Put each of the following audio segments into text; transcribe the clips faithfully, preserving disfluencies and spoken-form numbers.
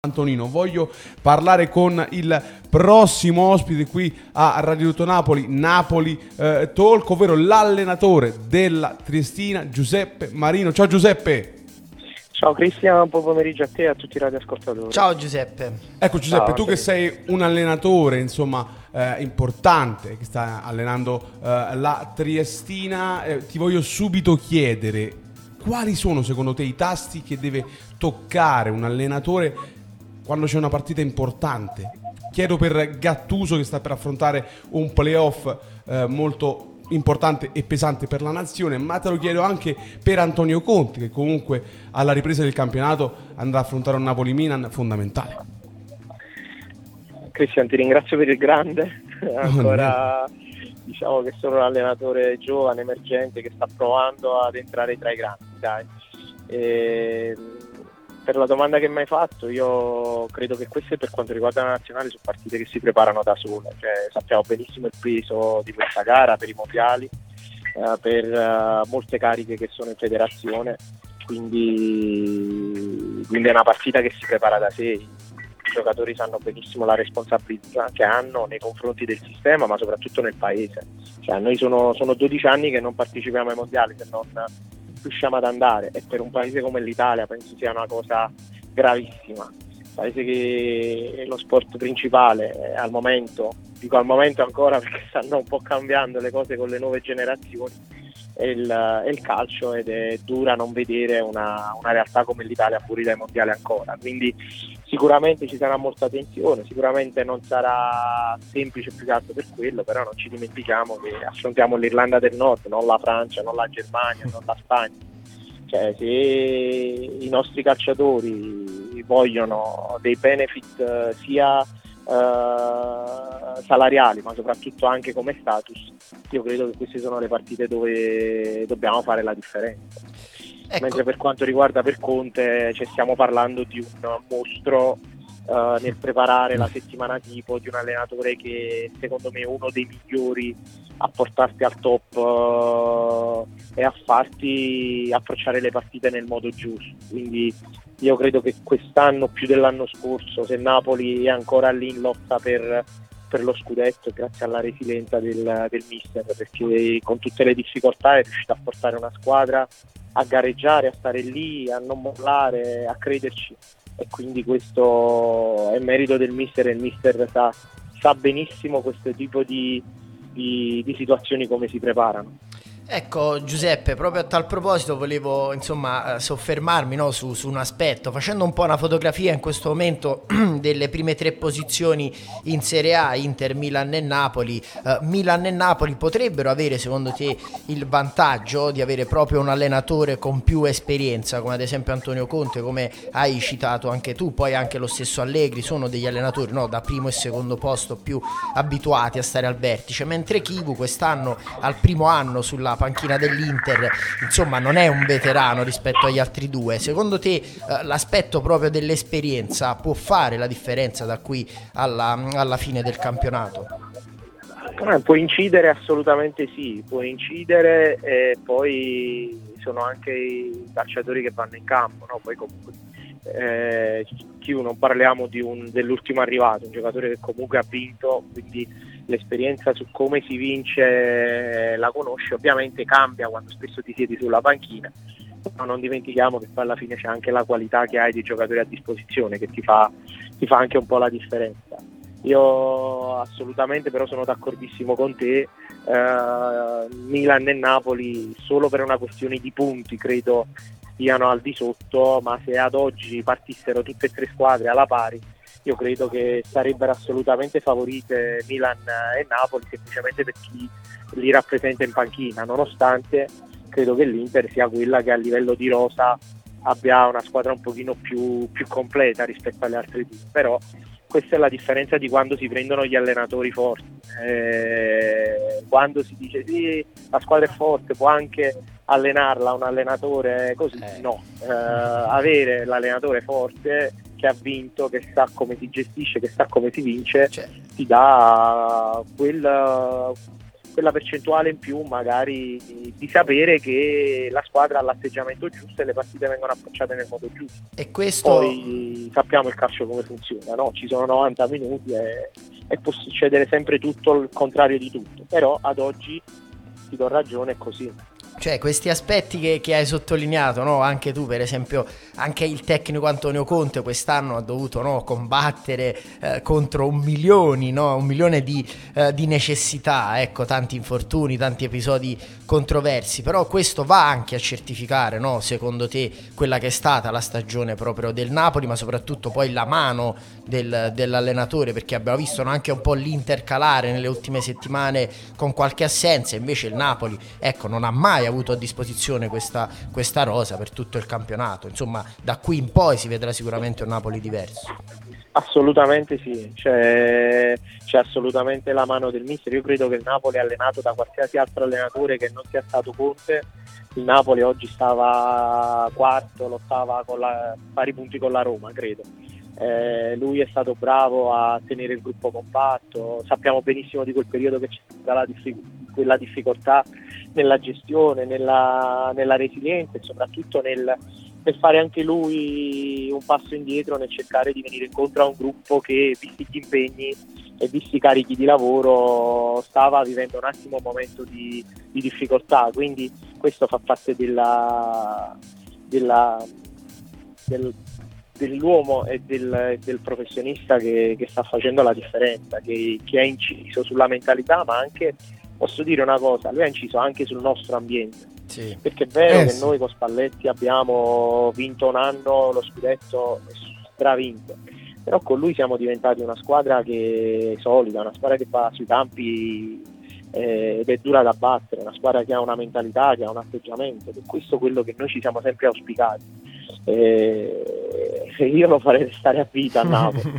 Antonino, voglio parlare con il prossimo ospite qui a Radio Tutto Napoli, Napoli eh, Talk, ovvero l'allenatore della Triestina, Giuseppe Marino. Ciao Giuseppe. Ciao Cristian, buon pomeriggio a te e a tutti i radioascoltatori. Ciao Giuseppe. Ecco Giuseppe, Ciao, tu che sei un allenatore insomma eh, importante, che sta allenando eh, la Triestina, eh, ti voglio subito chiedere quali sono secondo te i tasti che deve toccare un allenatore quando c'è una partita importante. Chiedo per Gattuso che sta per affrontare un playoff eh, molto importante e pesante per la nazione, ma te lo chiedo anche per Antonio Conte, che comunque alla ripresa del campionato andrà a affrontare un Napoli-Milan fondamentale. Cristian, ti ringrazio per il grande, ancora diciamo che sono un allenatore giovane, emergente, che sta provando ad entrare tra i grandi, dai. E per la domanda che mi hai fatto, io credo che queste, per quanto riguarda la nazionale, sono partite che si preparano da sole, cioè, sappiamo benissimo il peso di questa gara per i mondiali, eh, per uh, molte cariche che sono in federazione, quindi, quindi è una partita che si prepara da sé. I giocatori sanno benissimo la responsabilità che hanno nei confronti del sistema, ma soprattutto nel paese. Cioè, noi sono, sono dodici anni che non partecipiamo ai mondiali, se non riusciamo ad andare, e per un paese come l'Italia penso sia una cosa gravissima. Un paese che lo sport principale al momento, dico al momento ancora perché stanno un po' cambiando le cose con le nuove generazioni, è il, è il calcio, ed è dura non vedere una, una realtà come l'Italia fuori dai mondiali ancora, quindi sicuramente ci sarà molta tensione, sicuramente non sarà semplice più che altro per quello, però non ci dimentichiamo che affrontiamo l'Irlanda del Nord, non la Francia, non la Germania, non la Spagna. Cioè, se i nostri calciatori vogliono dei benefit sia Uh, salariali, ma soprattutto anche come status, io credo che queste sono le partite dove dobbiamo fare la differenza. Ecco. Mentre per quanto riguarda per Conte, cioè, stiamo parlando di un mostro uh, nel preparare la settimana tipo, di un allenatore che secondo me è uno dei migliori a portarti al top uh, e a farti approcciare le partite nel modo giusto. Quindi io credo che quest'anno più dell'anno scorso, se Napoli è ancora lì in lotta per, per lo scudetto, grazie alla resilienza del, del mister, perché con tutte le difficoltà è riuscito a portare una squadra a gareggiare, a stare lì, a non mollare, a crederci, e quindi questo è merito del mister, e il mister sa, sa benissimo questo tipo di, di, di situazioni come si preparano. Ecco Giuseppe, proprio a tal proposito volevo insomma soffermarmi, no, su, su un aspetto, facendo un po' una fotografia in questo momento delle prime tre posizioni in Serie A, Inter, Milan e Napoli. uh, Milan e Napoli potrebbero avere secondo te il vantaggio di avere proprio un allenatore con più esperienza, come ad esempio Antonio Conte, come hai citato anche tu, poi anche lo stesso Allegri, sono degli allenatori, no, da primo e secondo posto più abituati a stare al vertice, mentre Chivu quest'anno al primo anno sulla panchina dell'Inter insomma non è un veterano rispetto agli altri due. Secondo te eh, l'aspetto proprio dell'esperienza può fare la differenza da qui alla, alla fine del campionato? Eh, può incidere, assolutamente sì, può incidere, e poi sono anche i calciatori che vanno in campo, no? Poi comunque eh, Chiu, non parliamo di un, dell'ultimo arrivato, un giocatore che comunque ha vinto, quindi l'esperienza su come si vince la conosce. Ovviamente cambia quando spesso ti siedi sulla panchina, ma non dimentichiamo che poi alla fine c'è anche la qualità che hai dei giocatori a disposizione che ti fa, ti fa anche un po' la differenza. Io assolutamente però sono d'accordissimo con te, eh, Milan e Napoli solo per una questione di punti credo stiano al di sotto, ma se ad oggi partissero tutte e tre squadre alla pari io credo che sarebbero assolutamente favorite Milan e Napoli, semplicemente per chi li rappresenta in panchina, nonostante credo che l'Inter sia quella che a livello di rosa abbia una squadra un pochino più, più completa rispetto alle altre due. Però questa è la differenza di quando si prendono gli allenatori forti, eh, quando si dice sì, la squadra è forte, può anche allenarla un allenatore così, eh. no, eh, avere l'allenatore forte che ha vinto, che sa come si gestisce, che sa come si vince, cioè, ti dà quel, quella percentuale in più magari di, di sapere che la squadra ha l'atteggiamento giusto e le partite vengono approcciate nel modo giusto. E questo... Poi sappiamo il calcio come funziona, no? Ci sono novanta minuti e, e può succedere sempre tutto il contrario di tutto, però ad oggi ti do ragione, è così. Cioè questi aspetti che, che hai sottolineato, no? Anche tu per esempio, anche il tecnico Antonio Conte quest'anno ha dovuto, no, combattere eh, contro un milione, no? un milione di, eh, di necessità, ecco, tanti infortuni, tanti episodi controversi, però questo va anche a certificare, no? Secondo te, quella che è stata la stagione proprio del Napoli, ma soprattutto poi la mano del, dell'allenatore, perché abbiamo visto, no, anche un po' l'intercalare nelle ultime settimane con qualche assenza, invece il Napoli, ecco, non ha mai avuto a disposizione questa, questa rosa per tutto il campionato. Insomma, da qui in poi si vedrà sicuramente un Napoli diverso. Assolutamente sì, c'è, c'è assolutamente la mano del mister. Io credo che il Napoli, allenato da qualsiasi altro allenatore che non sia stato Conte, il Napoli oggi stava quarto, lottava con la, pari punti con la Roma, credo. Eh, lui è stato bravo a tenere il gruppo compatto, sappiamo benissimo di quel periodo che c'è stata la diffic- quella difficoltà nella gestione, nella, nella resilienza e soprattutto nel, nel fare anche lui un passo indietro, nel cercare di venire incontro a un gruppo che, visti gli impegni e visti i carichi di lavoro, stava vivendo un attimo un momento di, di difficoltà, quindi questo fa parte della, della del, dell'uomo e del, del professionista che, che sta facendo la differenza, che, che ha inciso sulla mentalità, ma anche, posso dire una cosa, lui ha inciso anche sul nostro ambiente, sì. Perché è vero eh, che sì. Noi con Spalletti abbiamo vinto un anno lo scudetto stravinto, però con lui siamo diventati una squadra che è solida, una squadra che va sui campi eh, ed è dura da battere, una squadra che ha una mentalità, che ha un atteggiamento, ed è questo quello che noi ci siamo sempre auspicati. Eh, io lo farei restare a vita a Napoli,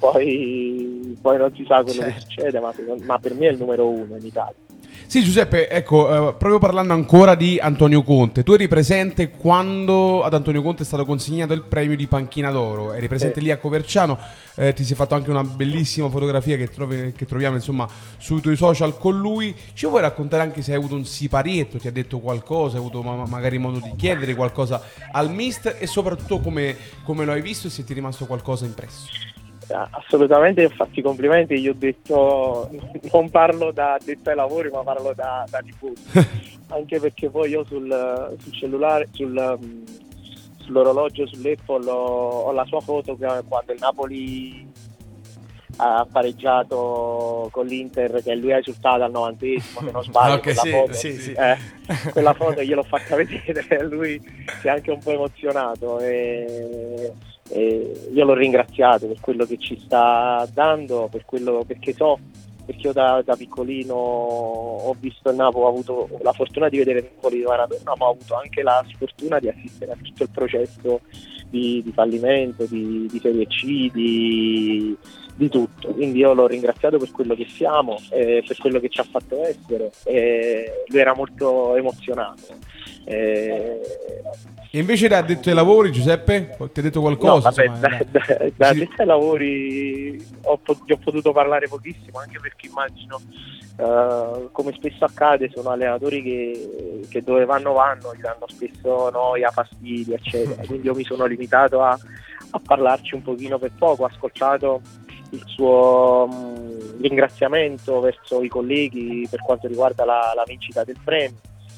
poi, poi non si sa quello certo. che succede, ma, ma per me è il numero uno in Italia. Sì, Giuseppe, ecco, eh, proprio parlando ancora di Antonio Conte, tu eri presente quando ad Antonio Conte è stato consegnato il premio di Panchina d'Oro, eri presente sì. lì a Coverciano, eh, ti sei fatto anche una bellissima fotografia che, trovi, che troviamo insomma sui tuoi social con lui. Ci vuoi raccontare anche se hai avuto un siparietto, ti ha detto qualcosa, hai avuto ma- magari modo di chiedere qualcosa al mister e soprattutto come, come lo hai visto e se ti è rimasto qualcosa impresso? Assolutamente, ho fatto i complimenti, gli ho detto non parlo da addetto ai lavori ma parlo da, da tifoso anche perché poi io sul, sul cellulare, sul, sull'orologio, sull'Apple ho, ho la sua foto quando il Napoli ha pareggiato con l'Inter, che lui ha esultato al novantesimo, se non sbaglio. Okay, quella, sì, foto, sì, sì. Eh, quella foto gliel'ho fatta vedere, lui si è anche un po' emozionato e, e io l'ho ringraziato per quello che ci sta dando, per quello, perché so, perché io da, da piccolino ho visto il Napoli, ho avuto la fortuna di vedere il Napoli di Maradona, ma ho avuto anche la sfortuna di assistere a tutto il processo di, di fallimento, di, di Serie C, di, di tutto. Quindi io l'ho ringraziato per quello che siamo, eh, per quello che ci ha fatto essere. Eh, lui era molto emozionato. Eh, E invece da addetto ai lavori, Giuseppe, ti ha detto qualcosa? No, vabbè, insomma, da, da, da addetto ai lavori ho, ho potuto parlare pochissimo, anche perché immagino, uh, come spesso accade, sono allenatori che, che dove vanno vanno, gli danno spesso noia, fastidio, eccetera. Quindi io mi sono limitato a, a parlarci un pochino per poco, ho ascoltato il suo um, ringraziamento verso i colleghi per quanto riguarda la, la vincita del premio.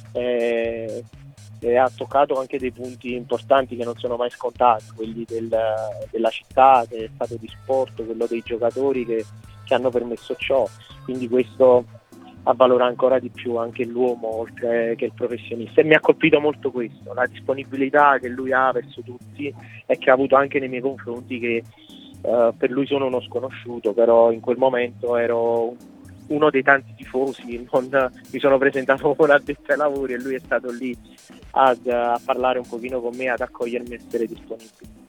Eh, e ha toccato anche dei punti importanti che non sono mai scontati, quelli del, della città, che è stato di sport, quello dei giocatori che, che hanno permesso ciò, quindi questo avvalora ancora di più anche l'uomo oltre che il professionista, e mi ha colpito molto questo, la disponibilità che lui ha verso tutti e che ha avuto anche nei miei confronti, che uh, per lui sono uno sconosciuto, però in quel momento ero uno dei tanti tifosi, non, mi sono presentato come addetto ai lavori e lui è stato lì ad, a parlare un pochino con me, ad accogliermi e essere disponibile.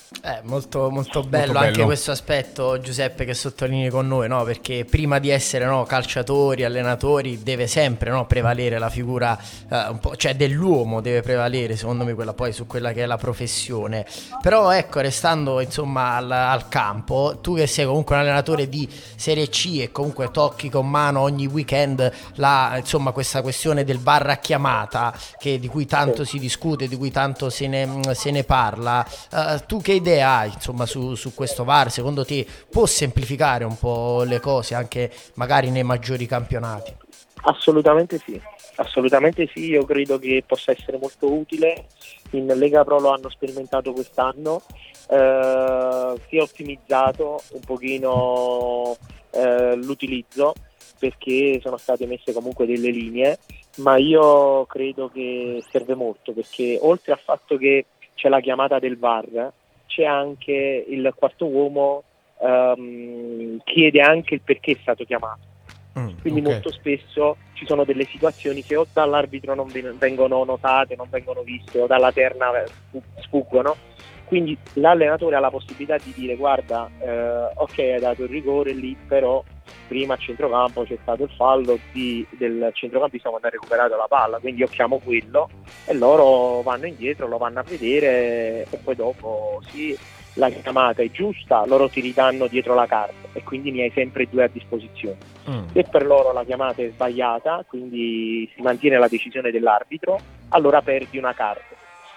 Eh, molto, molto bello, Molto anche bello. questo aspetto, Giuseppe, che sottolinei con noi, no? Perché prima di essere, no, calciatori, allenatori, deve sempre, no, prevalere la figura, eh, un po', cioè dell'uomo deve prevalere, secondo me, quella poi su quella che è la professione. Però ecco, restando insomma al, al campo, tu che sei comunque un allenatore di Serie C e comunque tocchi con mano ogni weekend la, insomma, questa questione del V A R a chiamata, che, di cui tanto si discute, di cui tanto se ne, se ne parla, eh, tu che idea hai, insomma, su, su questo V A R? Secondo te può semplificare un po' le cose anche magari nei maggiori campionati? Assolutamente sì, assolutamente sì, io credo che possa essere molto utile. In Lega Pro lo hanno sperimentato quest'anno, eh, si è ottimizzato un pochino eh, l'utilizzo, perché sono state messe comunque delle linee, ma io credo che serve molto, perché oltre al fatto che c'è la chiamata del V A R, c'è anche il quarto uomo, ehm, chiede anche il perché è stato chiamato. Mm, Quindi ok. molto spesso ci sono delle situazioni che o dall'arbitro non ven- vengono notate, non vengono viste, o dalla terna eh, sfuggono. Quindi l'allenatore ha la possibilità di dire: guarda, eh, ok, hai dato il rigore lì, però prima a centrocampo c'è stato il fallo di, del centrocampista quando ha recuperato la palla, quindi io chiamo quello, e loro vanno indietro, lo vanno a vedere, e poi dopo sì, la chiamata è giusta, loro ti ridanno dietro la carta e quindi ne hai sempre due a disposizione. mm. Se per loro la chiamata è sbagliata, quindi si mantiene la decisione dell'arbitro, allora perdi una carta.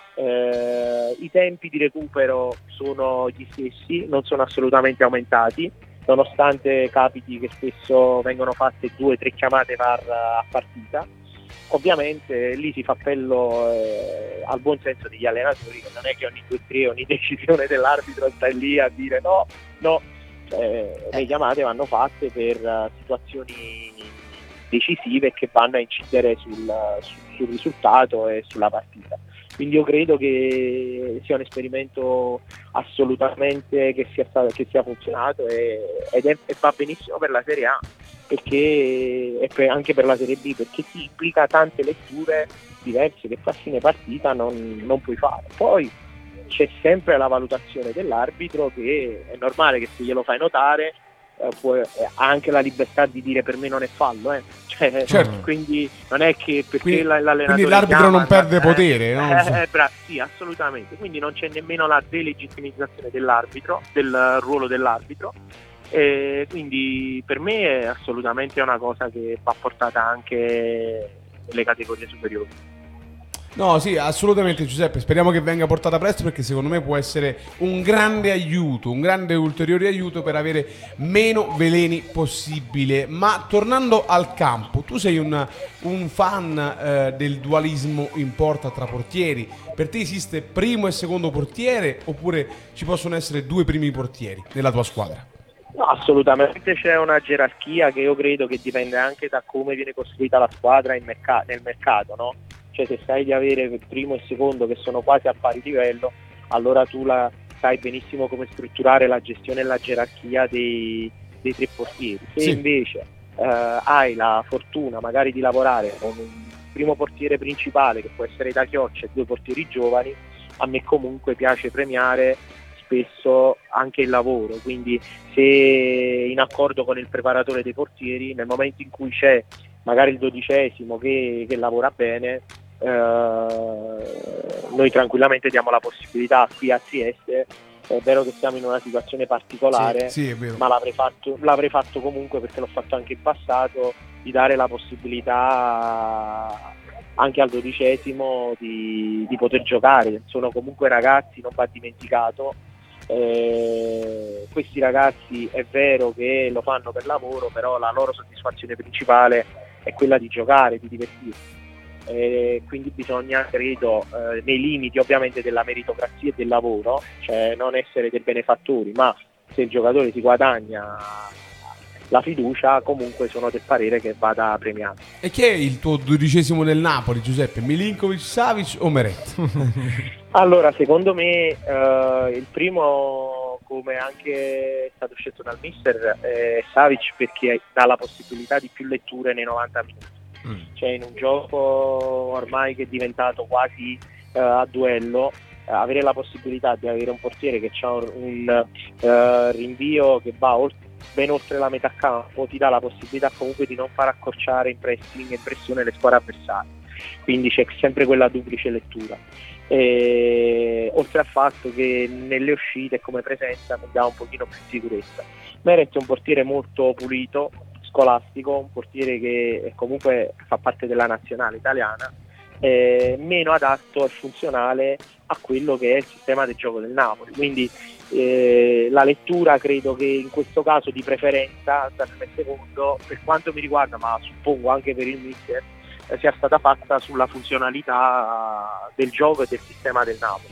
Eh, I tempi di recupero sono gli stessi, non sono assolutamente aumentati, nonostante capiti che spesso vengono fatte due o tre chiamate V A R a partita. Ovviamente lì si fa appello eh, al buon senso degli allenatori, che non è che ogni due o tre, ogni decisione dell'arbitro sta lì a dire no, no. Eh, le chiamate vanno fatte per uh, situazioni decisive che vanno a incidere sul, sul, sul risultato e sulla partita. Quindi io credo che sia un esperimento assolutamente che sia, stato, che sia funzionato, e, ed è, e va benissimo per la Serie A, perché, e per, anche per la Serie B, perché ti implica tante letture diverse che a fine partita non, non puoi fare. Poi c'è sempre la valutazione dell'arbitro, che è normale che se glielo fai notare eh, puoi, eh, ha anche la libertà di dire per me non è fallo, eh. Cioè, Certo. quindi non è che perché Quindi- l'allenatore quindi l'arbitro chiama, non perde eh, potere, no? eh, eh, bra- sì, assolutamente, quindi non c'è nemmeno la delegittimizzazione dell'arbitro, del ruolo dell'arbitro, e quindi per me è assolutamente una cosa che va portata anche nelle categorie superiori. No, sì, assolutamente Giuseppe, speriamo che venga portata presto, perché secondo me può essere un grande aiuto, un grande ulteriore aiuto per avere meno veleni possibile. Ma tornando al campo, tu sei un, un fan eh, del dualismo in porta tra portieri. Per te esiste primo e secondo portiere, oppure ci possono essere due primi portieri nella tua squadra? No, assolutamente c'è una gerarchia che io credo che dipende anche da come viene costruita la squadra in merc- nel mercato, no? Cioè, se sai di avere primo e secondo che sono quasi a pari livello, allora tu la, sai benissimo come strutturare la gestione e la gerarchia dei, dei tre portieri. Se Sì. invece eh, hai la fortuna magari di lavorare con un primo portiere principale che può essere da chioccia e due portieri giovani, a me comunque piace premiare spesso anche il lavoro, quindi se in accordo con il preparatore dei portieri, nel momento in cui c'è magari il dodicesimo che, che lavora bene, eh, noi tranquillamente diamo la possibilità qui a Trieste. È vero che siamo in una situazione particolare, Sì, sì, è vero. ma l'avrei fatto, l'avrei fatto comunque, perché l'ho fatto anche in passato, di dare la possibilità anche al dodicesimo di, di poter giocare. Sono comunque ragazzi, non va dimenticato. Eh, questi ragazzi è vero che lo fanno per lavoro, però la loro soddisfazione principale è quella di giocare, di divertirsi. Eh, quindi bisogna, credo, eh, nei limiti ovviamente della meritocrazia e del lavoro, cioè non essere dei benefattori, ma se il giocatore si guadagna la fiducia, comunque sono del parere che vada premiato. E chi è il tuo dodicesimo del Napoli, Giuseppe? Milinkovic, Savic o Meret? Allora, secondo me eh, il primo, come anche è stato scelto dal mister, è Savic, perché dà la possibilità di più letture nei novanta minuti. Mm. Cioè, in un gioco ormai che è diventato quasi eh, a duello, avere la possibilità di avere un portiere che ha un, un uh, rinvio che va oltre, ben oltre la metà campo, ti dà la possibilità comunque di non far accorciare in pressing e in pressione le squadre avversarie, quindi c'è sempre quella duplice lettura. E, oltre al fatto che nelle uscite come presenza mi dà un pochino più sicurezza. Meret è un portiere molto pulito, scolastico, un portiere che comunque fa parte della nazionale italiana, eh, meno adatto e funzionale a quello che è il sistema del gioco del Napoli, quindi eh, la lettura credo che in questo caso di preferenza sarebbe secondo, per quanto mi riguarda, ma suppongo anche per il mister, eh, sia stata fatta sulla funzionalità del gioco e del sistema del Napoli.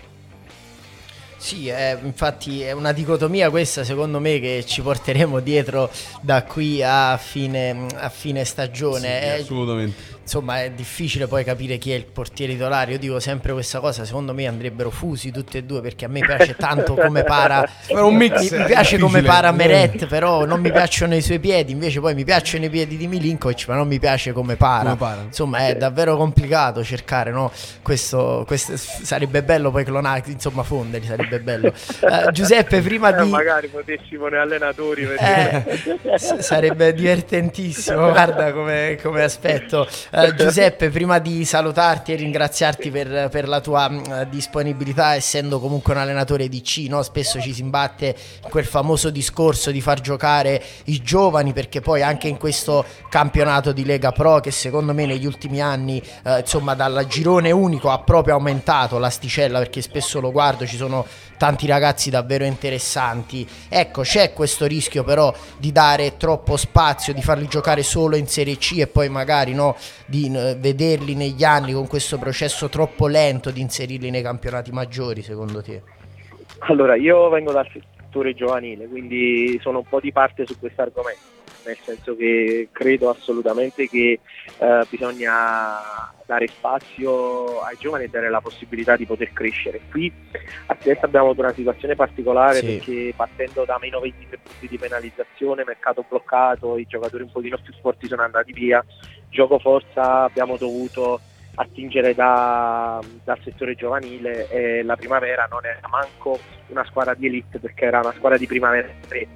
Sì, è, infatti è una dicotomia questa secondo me che ci porteremo dietro da qui a fine, a fine stagione. Sì, è, assolutamente. Insomma è difficile poi capire chi è il portiere titolare. Io dico sempre questa cosa, secondo me andrebbero fusi tutti e due, perché a me piace tanto come para un mix, mi, mi piace come para difficile. Meret, però non mi piacciono i suoi piedi, invece poi mi piacciono i piedi di Milinkovic, ma non mi piace come para, Come para. insomma è davvero complicato cercare, no? Questo, questo sarebbe bello poi clonare, insomma fonderli sarebbe bello. Uh, Giuseppe, prima eh, di magari potessimo noi allenatori eh, s- sarebbe divertentissimo, guarda come, come aspetto. Uh, Giuseppe, prima di salutarti e ringraziarti per, per la tua uh, disponibilità, essendo comunque un allenatore di C, no? Spesso ci si imbatte in quel famoso discorso di far giocare i giovani, perché poi anche in questo campionato di Lega Pro, che secondo me negli ultimi anni uh, insomma dal girone unico ha proprio aumentato l'asticella, perché spesso lo guardo, ci sono tanti ragazzi davvero interessanti. Ecco, c'è questo rischio però di dare troppo spazio, di farli giocare solo in Serie C e poi magari no, di uh, vederli negli anni con questo processo troppo lento di inserirli nei campionati maggiori, secondo te? Allora, io vengo dal settore giovanile, quindi sono un po' di parte su questo argomento, nel senso che credo assolutamente che eh, bisogna dare spazio ai giovani e dare la possibilità di poter crescere. Qui a Trieste abbiamo avuto una situazione particolare, sì, perché partendo da meno ventitré punti di penalizzazione, mercato bloccato, i giocatori un pochino più forti sono andati via, gioco forza abbiamo dovuto attingere da, dal settore giovanile, e la Primavera non era manco una squadra di elite perché era una squadra di Primavera tre,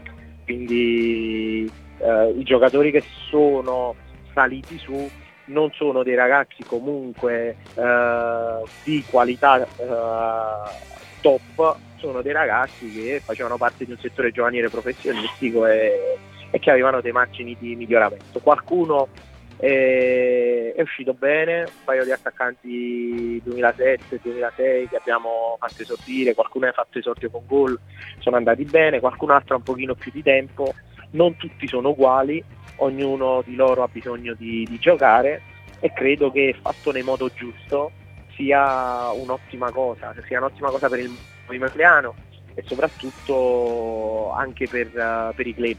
quindi eh, i giocatori che sono saliti su non sono dei ragazzi comunque eh, di qualità eh, top, sono dei ragazzi che facevano parte di un settore giovanile professionistico e, e che avevano dei margini di miglioramento. Qualcuno è, è uscito bene, un paio di attaccanti duemilasette duemilasei che abbiamo fatto esordire, qualcuno ha fatto esordio con gol, sono andati bene, qualcun altro ha un pochino più di tempo, non tutti sono uguali, ognuno di loro ha bisogno di, di giocare, e credo che fatto nel modo giusto sia un'ottima cosa, sia un'ottima cosa per il movimento italiano e soprattutto anche per, uh, per i club,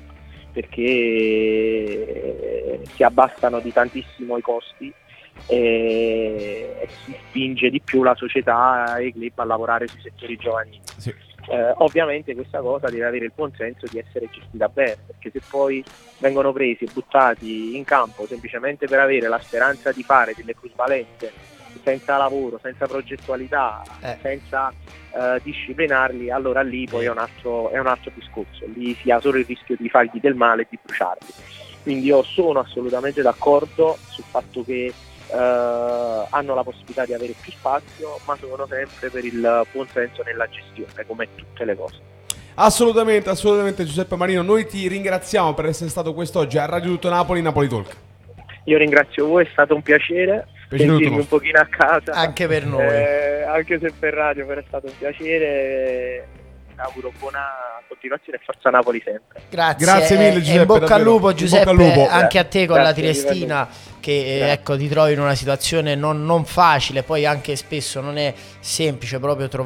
perché si abbassano di tantissimo i costi e, e si spinge di più la società e i club a lavorare sui settori giovanili. Sì. Eh, ovviamente questa cosa deve avere il buon senso di essere gestita bene, perché se poi vengono presi e buttati in campo semplicemente per avere la speranza di fare delle plusvalenze senza lavoro, senza progettualità, eh. senza eh, disciplinarli, allora lì poi è un altro, è un altro discorso, lì si ha solo il rischio di fargli del male e di bruciarli. Quindi io sono assolutamente d'accordo sul fatto che Uh, hanno la possibilità di avere più spazio, ma sono sempre per il buon senso nella gestione, come tutte le cose. Assolutamente, assolutamente Giuseppe Marino, noi ti ringraziamo per essere stato quest'oggi a Radio Tutto Napoli, Napoli Talk. Io ringrazio voi, è stato un piacere sentirmi un pochino a casa. Anche per noi. Eh, anche se per radio, però è stato un piacere. Auguro buona continuazione e forza Napoli sempre. Grazie, grazie mille Giuseppe. E in bocca al lupo Giuseppe, al lupo. Anche a te con grazie, la Triestina che grazie. Ecco ti trovi in una situazione non, non facile, poi anche spesso non è semplice proprio trovare